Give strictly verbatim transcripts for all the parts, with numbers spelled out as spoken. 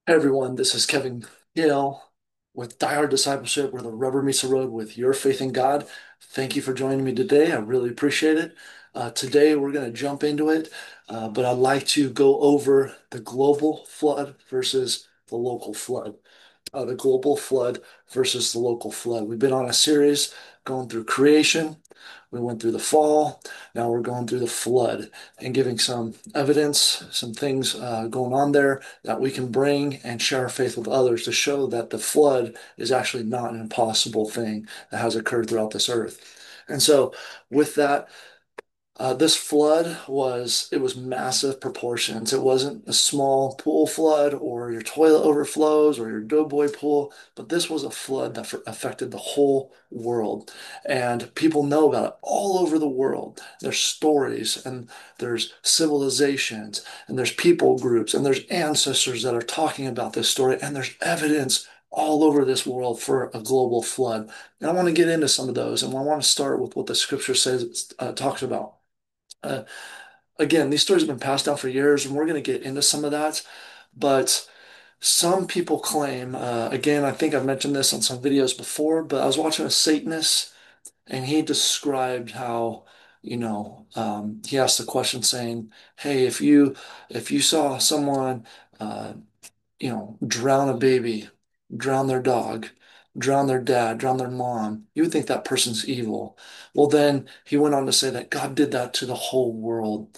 Hey everyone, this is Kevin Gill with Die Hard Discipleship, where the rubber meets the road with your faith in God. Thank you for joining me today. I really appreciate it. Uh, today we're going to jump into it, uh, but I'd like to go over the global flood versus the local flood. Uh, the global flood versus the local flood. We've been on a series going through creation. We went through the fall. Now we're going through the flood and giving some evidence, some things uh, going on there that we can bring and share our faith with others to show that the flood is actually not an impossible thing that has occurred throughout this earth. And so, with that, uh, this flood was it was massive proportions. It wasn't a small pool flood or your toilet overflows or your doughboy pool, but this was a flood that f- affected the whole world. And people know about it all over the world. There's stories and there's civilizations and there's people groups and there's ancestors that are talking about this story and there's evidence all over this world for a global flood. And I want to get into some of those, and I want to start with what the scripture says, uh, talks about. Uh, Again, these stories have been passed down for years, and we're going to get into some of that. But some people claim, uh, again, I think I've mentioned this on some videos before, but I was watching a Satanist, and he described how, you know, um, he asked the question saying, "Hey, if you if you saw someone, uh, you know, drown a baby, drown their dog." Drown their dad, drown their mom, you would think that person's evil. Well, then he went on to say that God did that to the whole world.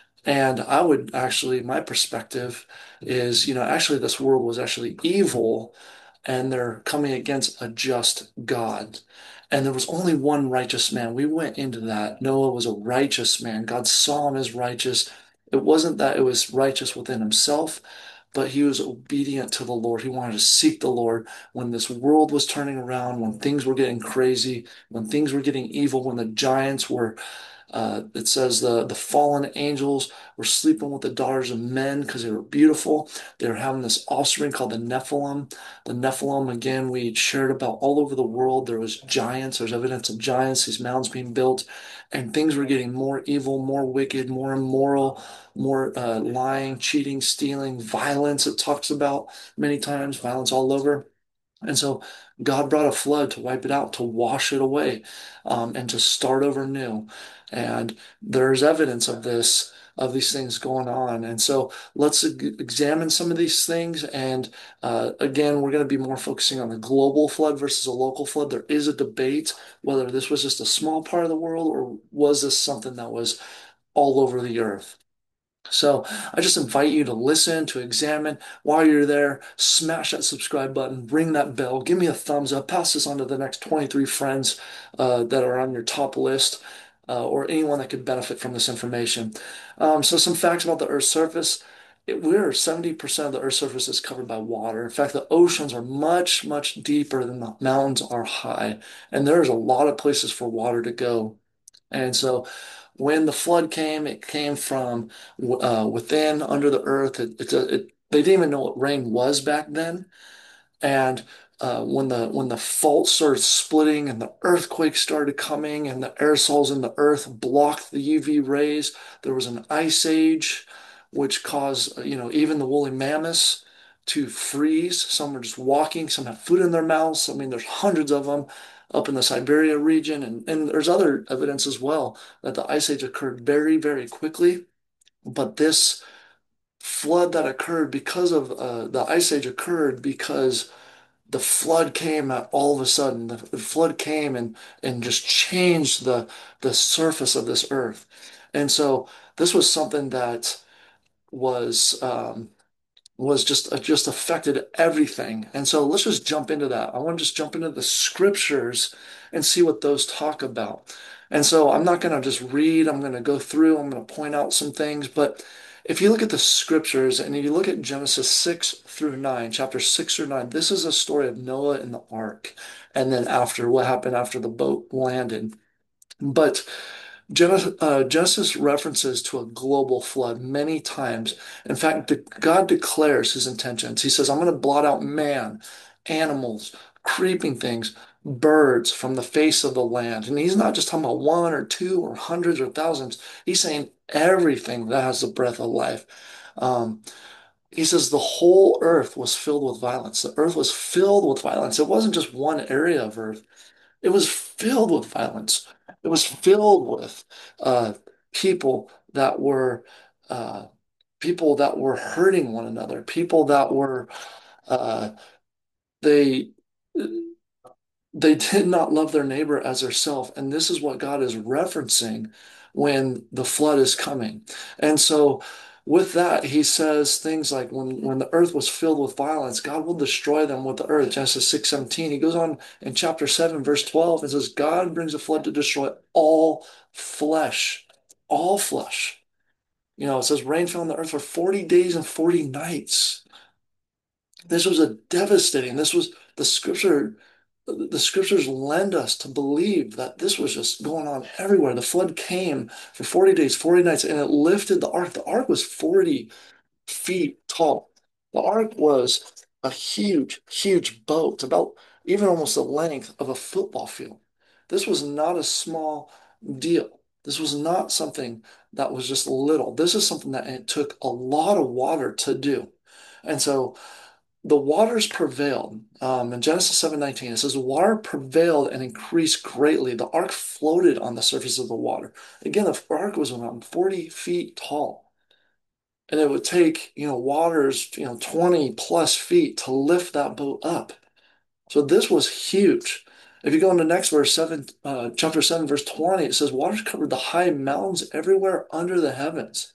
And I would actually, my perspective is, you know, actually this world was actually evil and they're coming against a just God. And there was only one righteous man. We went into that. Noah was a righteous man. God saw him as righteous. It wasn't that it was righteous within himself, but he was obedient to the Lord. He wanted to seek the Lord when this world was turning around, when things were getting crazy, when things were getting evil, when the giants were uh, it says the, the fallen angels were sleeping with the daughters of men because they were beautiful. They were having this offspring called the Nephilim. The Nephilim, again, we shared about all over the world. There was giants. There's evidence of giants, these mounds being built, and things were getting more evil, more wicked, more immoral, more uh, lying, cheating, stealing, violence. It talks about many times, violence all over. And so God brought a flood to wipe it out, to wash it away, um, and to start over new. And there's evidence of this, of these things going on. And so let's e- examine some of these things. And uh, again, we're going to be more focusing on the global flood versus a local flood. There is a debate whether this was just a small part of the world or was this something that was all over the earth. So I just invite you to listen, to examine. While you're there, smash that subscribe button, ring that bell, give me a thumbs up, pass this on to the next twenty-three friends uh, that are on your top list, uh, or anyone that could benefit from this information. Um, so some facts about the Earth's surface. It, we're seventy percent of the Earth's surface is covered by water. In fact, the oceans are much, much deeper than the mountains are high. And there's a lot of places for water to go. And so when the flood came, it came from uh, within, under the earth. It, it, it, they didn't even know what rain was back then. And uh, when the when the fault started splitting and the earthquakes started coming and the aerosols in the earth blocked the U V rays, there was an ice age, which caused uh, you know even the woolly mammoths to freeze. Some were just walking. Some had food in their mouths. I mean, there's hundreds of them up in the Siberia region, and and there's other evidence as well that the ice age occurred very very quickly. But this flood that occurred because of uh, the ice age occurred because the flood came at all of a sudden. The, the flood came and and just changed the the surface of this earth. And so this was something that was um, was just uh, just affected everything. And so let's just jump into that. I want to just jump into the scriptures and see what those talk about. And so I'm not going to just read, I'm going to go through, I'm going to point out some things, but if you look at the scriptures and you look at Genesis six through nine, chapter six through nine, this is a story of Noah and the ark. And then after what happened after the boat landed. But Genesis, uh, Genesis references to a global flood many times. In fact, de- God declares his intentions. He says, I'm going to blot out man, animals, creeping things, birds from the face of the land. And he's not just talking about one or two or hundreds or thousands. He's saying everything that has the breath of life. Um, He says the whole earth was filled with violence. The earth was filled with violence. It wasn't just one area of earth. It was filled with violence. It was filled with uh, people that were uh, people that were hurting one another, people that were uh, they they did not love their neighbor as their self. And this is what God is referencing when the flood is coming. And so with that, he says things like when, when the earth was filled with violence, God will destroy them with the earth. Genesis six seventeen. He goes on in chapter seven, verse twelve, and says, God brings a flood to destroy all flesh, all flesh. You know, it says rain fell on the earth for forty days and forty nights. This was a devastating, this was the scripture, the scriptures lend us to believe that this was just going on everywhere. The flood came for forty days, forty nights, and it lifted the ark. The ark was forty feet tall. The ark was a huge, huge boat, about even almost the length of a football field. This was not a small deal. This was not something that was just little. This is something that it took a lot of water to do. And so the waters prevailed. Um, in Genesis seven nineteen, it says, the water prevailed and increased greatly. The ark floated on the surface of the water. Again, the ark was around forty feet tall. And it would take, you know, waters, you know, twenty plus feet to lift that boat up. So this was huge. If you go into the next verse, seven, uh, chapter seven, verse twenty, it says, waters covered the high mountains everywhere under the heavens.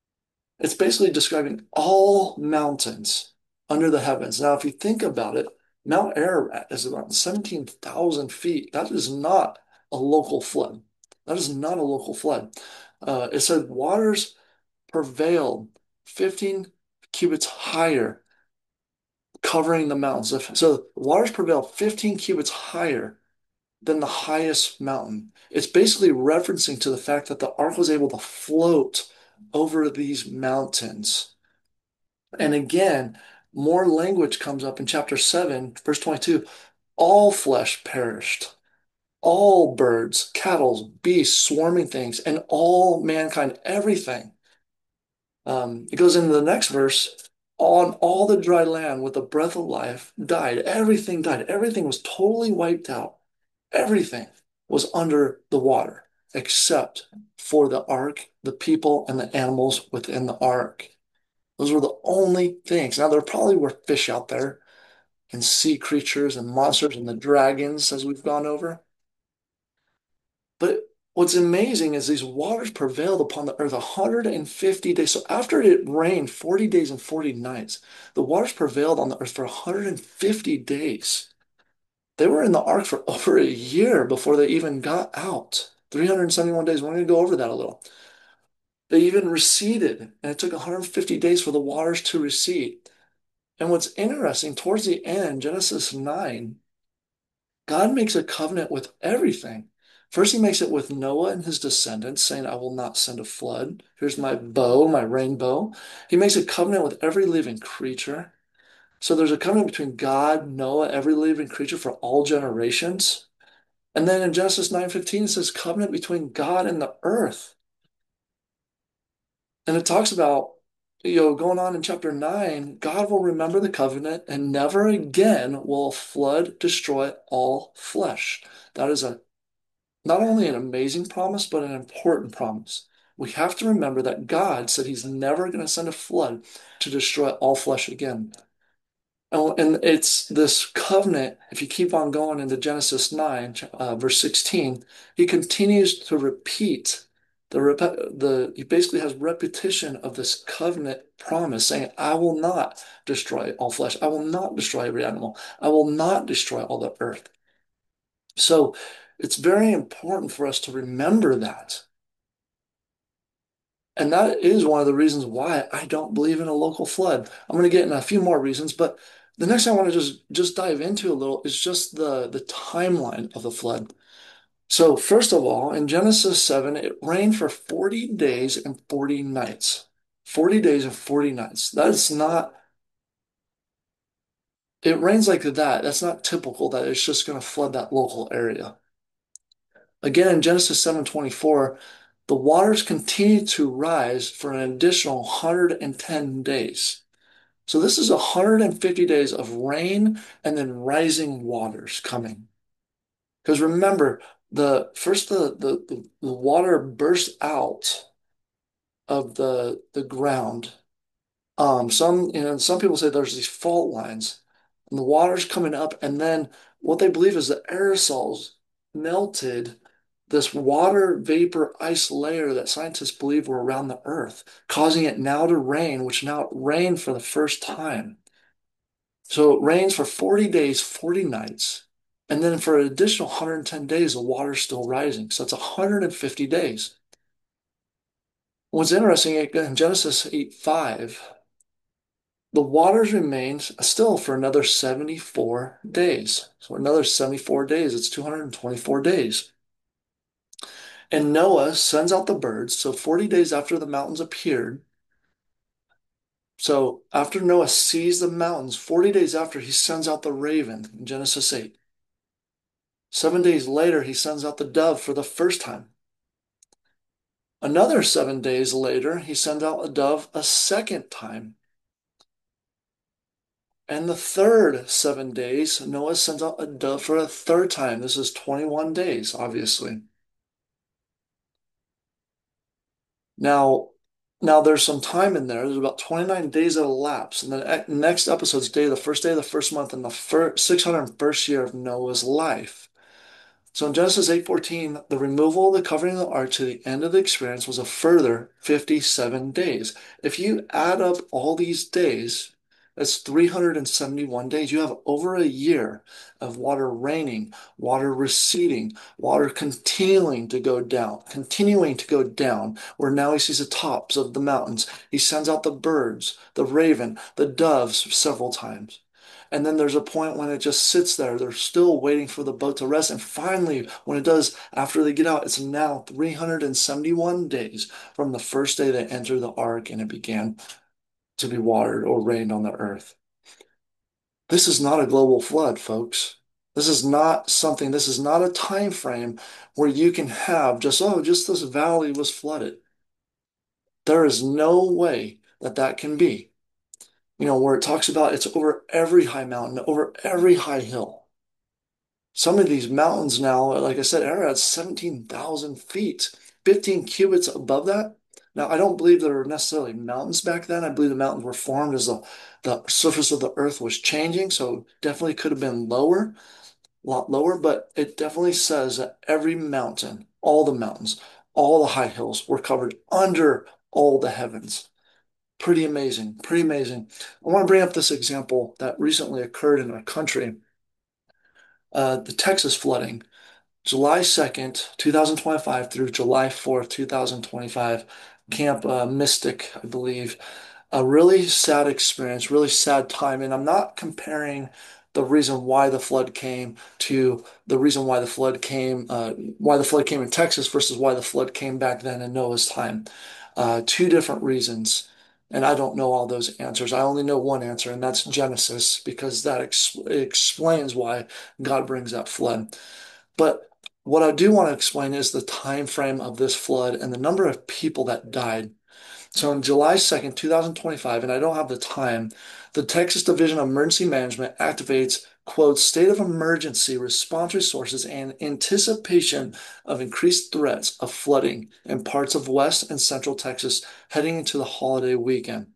It's basically describing all mountains under the heavens. Now, if you think about it, Mount Ararat is about seventeen thousand feet. That is not a local flood. That is not a local flood. Uh, it said waters prevailed fifteen cubits higher, covering the mountains. So waters prevailed fifteen cubits higher than the highest mountain. It's basically referencing to the fact that the ark was able to float over these mountains. And again, more language comes up in chapter seven, verse twenty-two. All flesh perished, all birds, cattle, beasts, swarming things, and all mankind, everything. Um, it goes into the next verse. On all the dry land with the breath of life died. Everything died. Everything was totally wiped out. Everything was under the water except for the ark, the people, and the animals within the ark. Those were the only things. Now, there probably were fish out there and sea creatures and monsters and the dragons, as we've gone over. But what's amazing is these waters prevailed upon the earth one hundred fifty days. So after it rained forty days and forty nights, the waters prevailed on the earth for one hundred fifty days. They were in the ark for over a year before they even got out. three hundred seventy-one days. We're going to go over that a little. They even receded, and it took one hundred fifty days for the waters to recede. And what's interesting, towards the end, Genesis nine, God makes a covenant with everything. First, he makes it with Noah and his descendants, saying, I will not send a flood. Here's my bow, my rainbow. He makes a covenant with every living creature. So there's a covenant between God, Noah, every living creature for all generations. And then in Genesis nine fifteen, it says covenant between God and the earth. And it talks about, you know, going on in chapter nine, God will remember the covenant and never again will a flood destroy all flesh. That is a not only an amazing promise, but an important promise. We have to remember that God said he's never going to send a flood to destroy all flesh again. And it's this covenant, if you keep on going into Genesis nine, uh, verse sixteen, he continues to repeat the, the, he basically has repetition of this covenant promise saying, I will not destroy all flesh. I will not destroy every animal. I will not destroy all the earth. So it's very important for us to remember that. And that is one of the reasons why I don't believe in a local flood. I'm going to get in a few more reasons, but the next thing I want to just just dive into a little is just the the timeline of the flood. So first of all, in Genesis seven, it rained for forty days and forty nights. forty days and forty nights. That's not, it rains like that. That's not typical that it's just going to flood that local area. Again, in Genesis seven twenty-four, the waters continued to rise for an additional one hundred ten days. So this is one hundred fifty days of rain and then rising waters coming. Because remember, the first the, the, the, the water bursts out of the the ground. Um, some, you know, some people say there's these fault lines, and the water's coming up, and then what they believe is the aerosols melted this water vapor ice layer that scientists believe were around the Earth, causing it now to rain, which now it rained for the first time. So it rains for forty days, forty nights, and then for an additional one hundred ten days, the water's still rising. So it's one hundred fifty days. What's interesting in Genesis eight five, the waters remained still for another seventy-four days. So another seventy-four days, it's two hundred twenty-four days. And Noah sends out the birds. So forty days after the mountains appeared, so after Noah sees the mountains, forty days after, he sends out the raven in Genesis eight. Seven days later, he sends out the dove for the first time. Another seven days later, he sends out a dove a second time. And the third seven days, Noah sends out a dove for a third time. This is twenty-one days, obviously. Now, now there's some time in there. There's about twenty-nine days that elapse. And the next episode's day, the first day of the first month in the first, six hundred first year of Noah's life. So in Genesis eight fourteen, the removal of the covering of the ark to the end of the experience was a further fifty-seven days. If you add up all these days, that's three hundred seventy-one days. You have over a year of water raining, water receding, water continuing to go down, continuing to go down, where now he sees the tops of the mountains. He sends out the birds, the raven, the doves several times. And then there's a point when it just sits there. They're still waiting for the boat to rest. And finally, when it does, after they get out, it's now three hundred seventy-one days from the first day they entered the ark and it began to be watered or rained on the earth. This is not a global flood, folks. This is not something, this is not a time frame where you can have just, oh, just this valley was flooded. There is no way that that can be. You know, where it talks about it's over every high mountain, over every high hill. Some of these mountains now, like I said, are at seventeen thousand feet, fifteen cubits above that. Now, I don't believe there were necessarily mountains back then. I believe the mountains were formed as the, the surface of the earth was changing, so definitely could have been lower, a lot lower, but it definitely says that every mountain, all the mountains, all the high hills were covered under all the heavens. Pretty amazing, pretty amazing. I want to bring up this example that recently occurred in our country, uh, the Texas flooding. July second, two thousand twenty-five through July fourth, two thousand twenty-five, Camp uh, Mystic, I believe. A really sad experience, really sad time. And I'm not comparing the reason why the flood came to the reason why the flood came, uh, why the flood came in Texas versus why the flood came back then in Noah's time. Uh, two different reasons. And I don't know all those answers. I only know one answer, and that's Genesis, because that ex explains why God brings that flood. But what I do want to explain is the time frame of this flood and the number of people that died. So on July second, two thousand twenty-five, and I don't have the time, the Texas Division of Emergency Management activates, quote, state of emergency response resources and anticipation of increased threats of flooding in parts of West and Central Texas heading into the holiday weekend.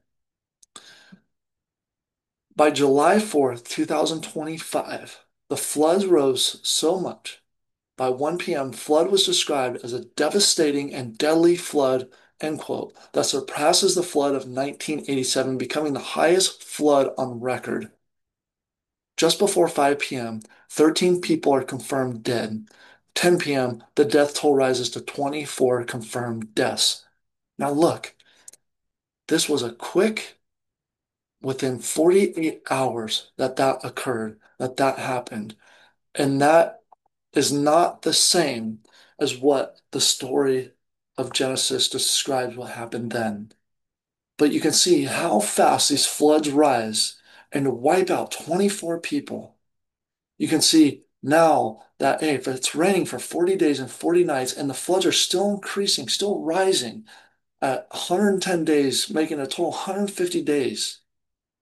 By July fourth, two thousand twenty-five, the floods rose so much. By one p m, flood was described as a devastating and deadly flood, end quote, that surpasses the flood of nineteen eighty-seven, becoming the highest flood on record. Just before five p m, thirteen people are confirmed dead. ten p m, the death toll rises to twenty-four confirmed deaths. Now look, this was a quick, within forty-eight hours that that occurred, that that happened. And that is not the same as what the story of Genesis describes what happened then. But you can see how fast these floods rise and wipe out twenty-four people. You can see now that, hey, if it's raining for forty days and forty nights and the floods are still increasing, still rising at one hundred ten days, making a total one hundred fifty days,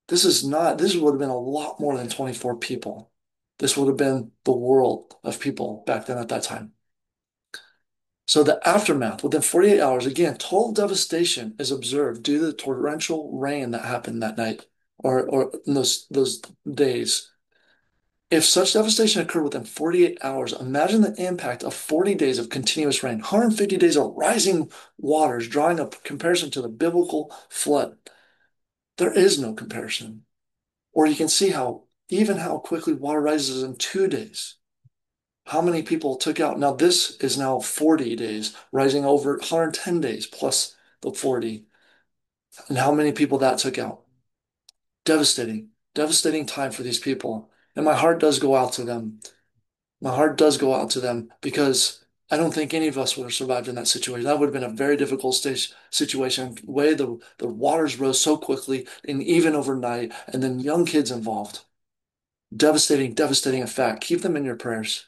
This is not, this would have been a lot more than twenty-four people. This would have been the world of people back then at that time. So the aftermath, within forty-eight hours, again, total devastation is observed due to the torrential rain that happened that night or, or in those, those days. If such devastation occurred within forty-eight hours, imagine the impact of forty days of continuous rain, one hundred fifty days of rising waters, drawing a comparison to the biblical flood. There is no comparison. Or you can see how, even how quickly water rises in two days. How many people took out? Now, this is now forty days, rising over one hundred ten days plus the forty. And how many people that took out? Devastating, devastating time for these people. And my heart does go out to them. My heart does go out to them because I don't think any of us would have survived in that situation. That would have been a very difficult stage situation. The way the, the waters rose so quickly and even overnight, and then young kids involved. Devastating, devastating effect. Keep them in your prayers.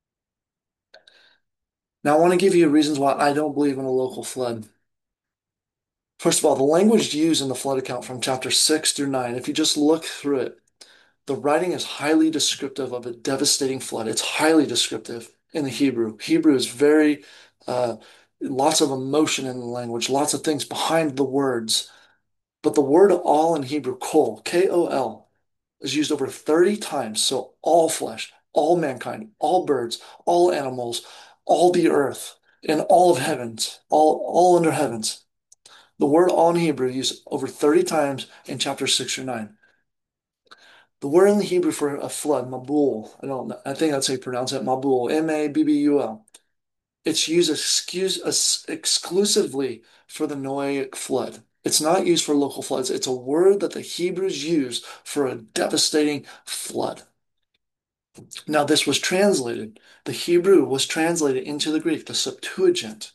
Now, I want to give you reasons why I don't believe in a local flood. First of all, the language used in the flood account from chapter six through nine, if you just look through it, the writing is highly descriptive of a devastating flood. It's highly descriptive in the Hebrew. Hebrew is very, uh, lots of emotion in the language, lots of things behind the words. But the word all in Hebrew, kol, K O L, is used over thirty times. So all flesh, all mankind, all birds, all animals, all the earth, and all of heavens, all, all under heavens. The word all in Hebrew used over thirty times in chapter six or nine. The word in the Hebrew for a flood, mabul, I don't know, I think that's how you pronounce it, mabul, M A B B U L. It's used excuse, exclusively for the Noahic flood. It's not used for local floods. It's a word that the Hebrews use for a devastating flood. Now, this was translated. The Hebrew was translated into the Greek, the Septuagint.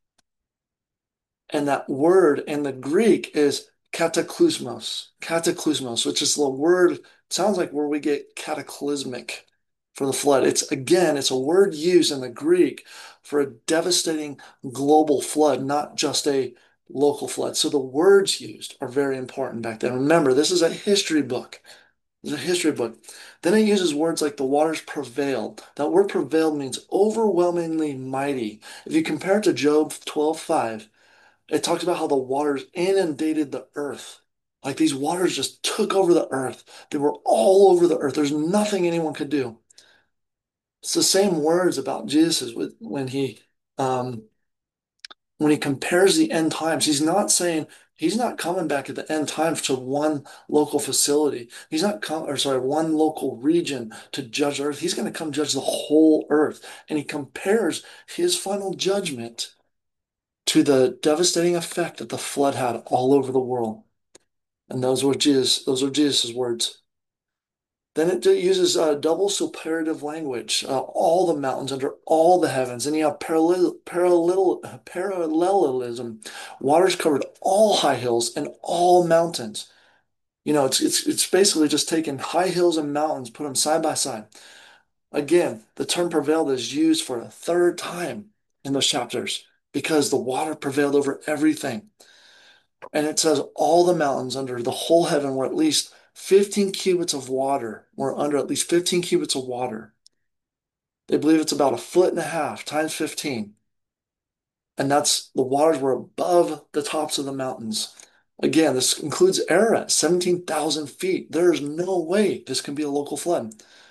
And that word in the Greek is cataclysmos, cataclysmos, which is the word, sounds like where we get cataclysmic for the flood. It's again, it's a word used in the Greek for a devastating global flood, not just a local flood. So the words used are very important back then. Remember, this is a history book. It's a history book. Then it uses words like the waters prevailed. That word prevailed means overwhelmingly mighty. If you compare it to Job twelve five, it talks about how the waters inundated the earth. Like these waters just took over the earth. They were all over the earth. There's nothing anyone could do. It's the same words about Jesus with when he um, when he compares the end times. He's not saying he's not coming back at the end times to one local facility. He's not come or sorry, one local region to judge earth. He's going to come judge the whole earth. And he compares his final judgment to the devastating effect that the flood had all over the world. And those were Jesus, those are Jesus's words. Then it uses uh, double superlative language, uh, all the mountains under all the heavens. And you have parallel, parallel, parallelism. Waters covered all high hills and all mountains. You know, it's, it's, it's basically just taking high hills and mountains, put them side by side. Again, the term prevailed is used for a third time in those chapters because the water prevailed over everything. And it says all the mountains under the whole heaven were at least fifteen cubits of water, were under at least fifteen cubits of water. They believe it's about a foot and a half times fifteen. And that's the waters were above the tops of the mountains. Again, this includes Ararat, seventeen thousand feet. There's no way this can be a local flood.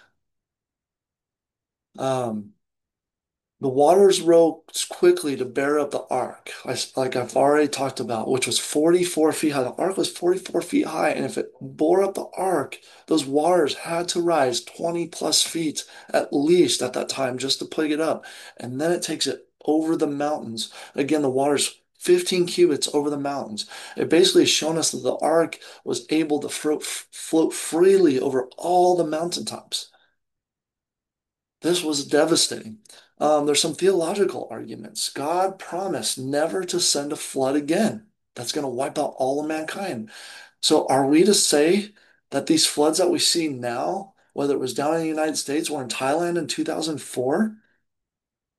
Um, The waters rose quickly to bear up the ark, like I've already talked about, which was forty-four feet high. The ark was forty-four feet high, and if it bore up the ark, those waters had to rise twenty plus feet at least at that time just to pick it up. And then it takes it over the mountains. Again, the water's fifteen cubits over the mountains. It basically has shown us that the ark was able to float, float freely over all the mountaintops. This was devastating. Um, there's some theological arguments. God promised never to send a flood again. That's going to wipe out all of mankind. So are we to say that these floods that we see now, whether it was down in the United States or in Thailand in two thousand four,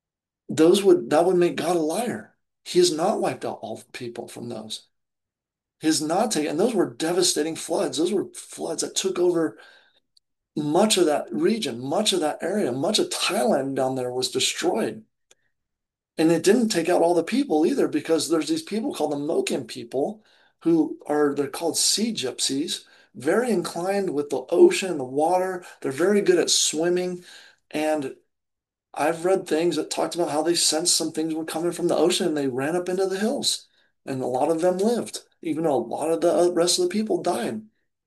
those would that would make God a liar. He has not wiped out all people from those. His not taking, and those were devastating floods. Those were floods that took over much of that region, much of that area, much of Thailand down there was destroyed. And it didn't take out all the people either, because there's these people called the Moken people who are, they're called sea gypsies, very inclined with the ocean and the water. They're very good at swimming. And I've read things that talked about how they sensed some things were coming from the ocean and they ran up into the hills. And a lot of them lived, even though a lot of the uh, rest of the people died.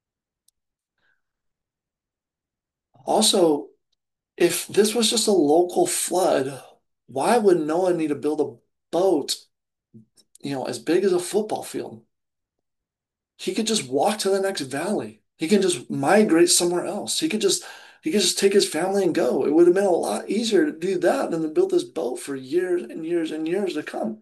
Also, if this was just a local flood, why would Noah need to build a boat, you know, as big as a football field? He could just walk to the next valley. He can just migrate somewhere else. He could just he could just take his family and go. It would have been a lot easier to do that than to build this boat for years and years and years to come.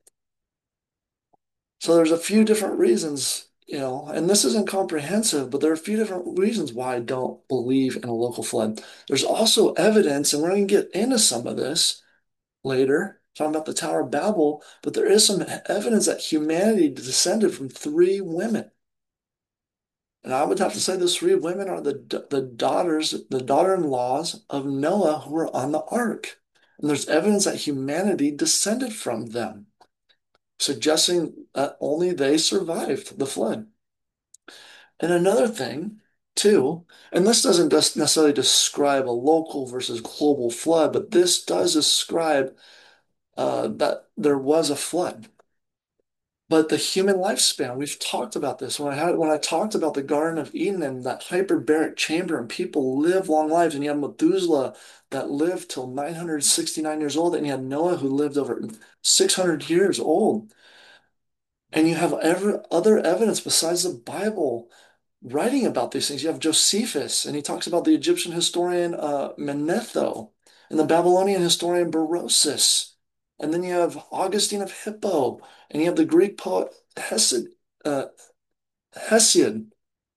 So there's a few different reasons, you know, and this isn't comprehensive, but there are a few different reasons why I don't believe in a local flood. There's also evidence, and we're going to get into some of this later, talking about the Tower of Babel, but there is some evidence that humanity descended from three women. And I would have to say those three women are the the daughters, the daughter-in-laws of Noah who were on the ark. And there's evidence that humanity descended from them, suggesting that only they survived the flood. And another thing, too, and this doesn't just necessarily describe a local versus global flood, but this does describe uh, that there was a flood. But the human lifespan, we've talked about this. When I had when I talked about the Garden of Eden and that hyperbaric chamber, and people live long lives, and you have Methuselah that lived till nine hundred sixty-nine years old, and you had Noah who lived over six hundred years old. And you have every other evidence besides the Bible writing about these things. You have Josephus, and he talks about the Egyptian historian uh, Manetho and the Babylonian historian Berosus. And then you have Augustine of Hippo, and you have the Greek poet Hesiod, uh, Hesiod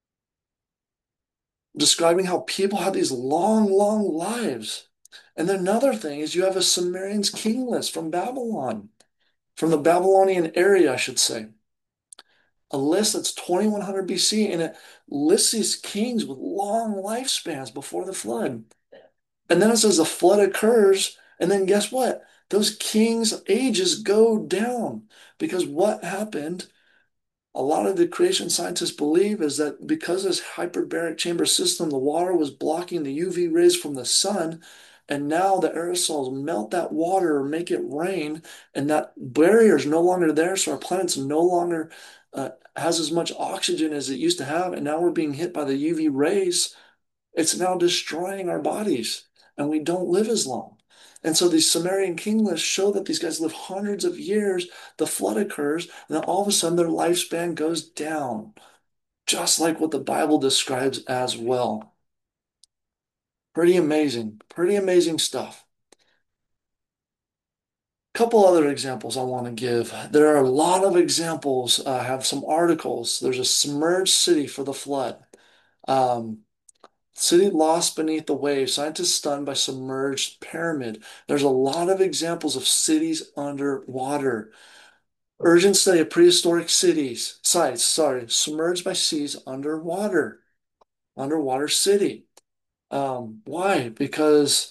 describing how people had these long, long lives. And then another thing is you have a Sumerian's king list from Babylon, from the Babylonian area, I should say. A list that's twenty-one hundred B C, and it lists these kings with long lifespans before the flood. And then it says the flood occurs, and then guess what? Those kings' ages go down because what happened, a lot of the creation scientists believe, is that because this hyperbaric chamber system, the water was blocking the U V rays from the sun, and now the aerosols melt that water or make it rain, and that barrier is no longer there, so our planet's no longer uh, has as much oxygen as it used to have, and now we're being hit by the U V rays. It's now destroying our bodies, and we don't live as long. And so these Sumerian king lists show that these guys live hundreds of years. The flood occurs, and then all of a sudden their lifespan goes down, just like what the Bible describes as well. Pretty amazing, pretty amazing stuff. Couple other examples I want to give. There are a lot of examples. Uh, I have some articles. There's a submerged city for the flood. Um, City lost beneath the waves. Scientists stunned by submerged pyramid. There's a lot of examples of cities underwater. Urgent study of prehistoric cities, sites, sorry, submerged by seas underwater. Underwater city. Um, why? Because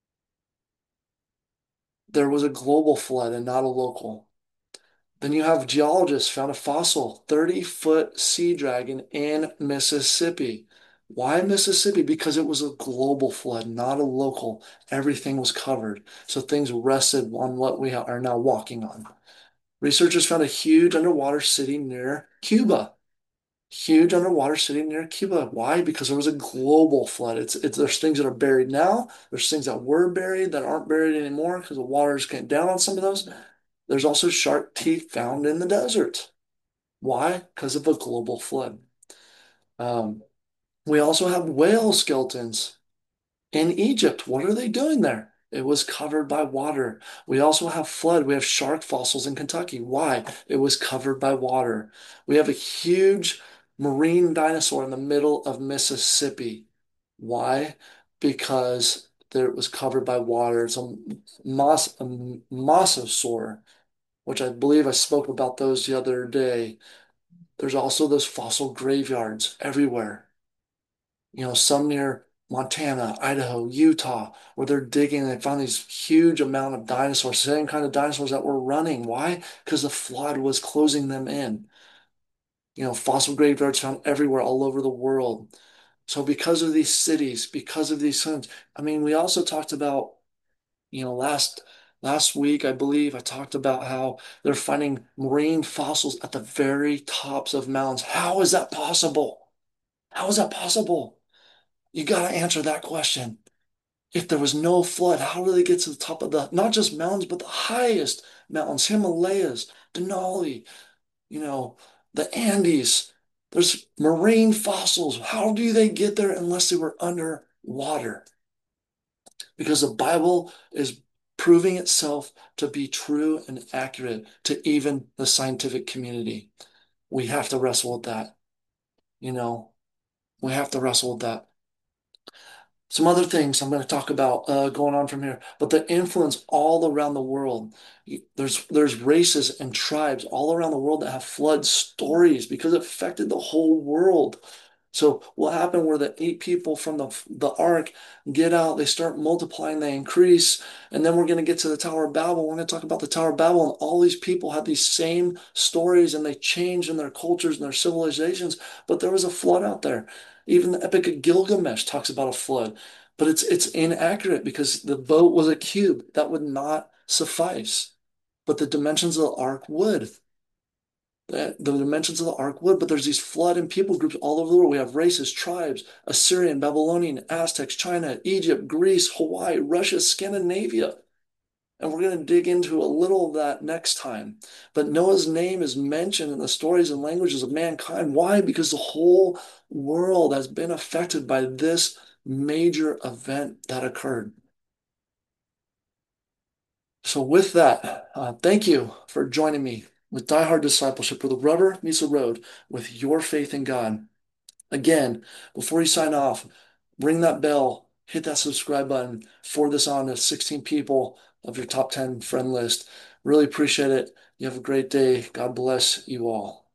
there was a global flood and not a local. Then you have geologists found a fossil thirty foot sea dragon in Mississippi. Why Mississippi? Because it was a global flood, not a local. Everything was covered. So things rested on what we are now walking on. Researchers found a huge underwater city near Cuba. Huge underwater city near Cuba. Why? Because there was a global flood. It's, it's there's things that are buried now. There's things that were buried that aren't buried anymore because the water's came down on some of those. There's also shark teeth found in the desert. Why? Because of a global flood. Um, we also have whale skeletons in Egypt. What are they doing there? It was covered by water. We also have flood. We have shark fossils in Kentucky. Why? It was covered by water. We have a huge marine dinosaur in the middle of Mississippi. Why? Because there, it was covered by water. It's a, mos a mosasaur, which I believe I spoke about those the other day. There's also those fossil graveyards everywhere. You know, some near Montana, Idaho, Utah, where they're digging and they found these huge amount of dinosaurs, same kind of dinosaurs that were running. Why? Because the flood was closing them in. You know, fossil graveyards found everywhere all over the world. So because of these cities, because of these things, I mean, we also talked about, you know, last last week, I believe I talked about how they're finding marine fossils at the very tops of mountains. How is that possible? How is that possible? You got to answer that question. If there was no flood, how do they get to the top of the, not just mountains, but the highest mountains, Himalayas, Denali, you know, the Andes? There's marine fossils. How do they get there unless they were underwater? Because the Bible is proving itself to be true and accurate to even the scientific community. We have to wrestle with that. You know, we have to wrestle with that. Some other things I'm going to talk about uh, going on from here, but the influence all around the world. There's there's races and tribes all around the world that have flood stories because it affected the whole world. So what happened were the eight people from the the ark get out, they start multiplying, they increase, and then we're going to get to the Tower of Babel. We're going to talk about the Tower of Babel, and all these people had these same stories, and they changed in their cultures and their civilizations. But there was a flood out there. Even the Epic of Gilgamesh talks about a flood, but it's it's inaccurate because the boat was a cube. That would not suffice. But the dimensions of the ark would. The, the dimensions of the ark would, but there's these flood and people groups all over the world. We have races, tribes, Assyrian, Babylonian, Aztecs, China, Egypt, Greece, Hawaii, Russia, Scandinavia. And we're going to dig into a little of that next time. But Noah's name is mentioned in the stories and languages of mankind. Why? Because the whole world has been affected by this major event that occurred. So, with that, uh, thank you for joining me with Die Hard Discipleship, where the rubber meets the road with your faith in God. Again, before you sign off, ring that bell, hit that subscribe button, forward this on to sixteen people of your top ten friend list. Really appreciate it. You have a great day. God bless you all.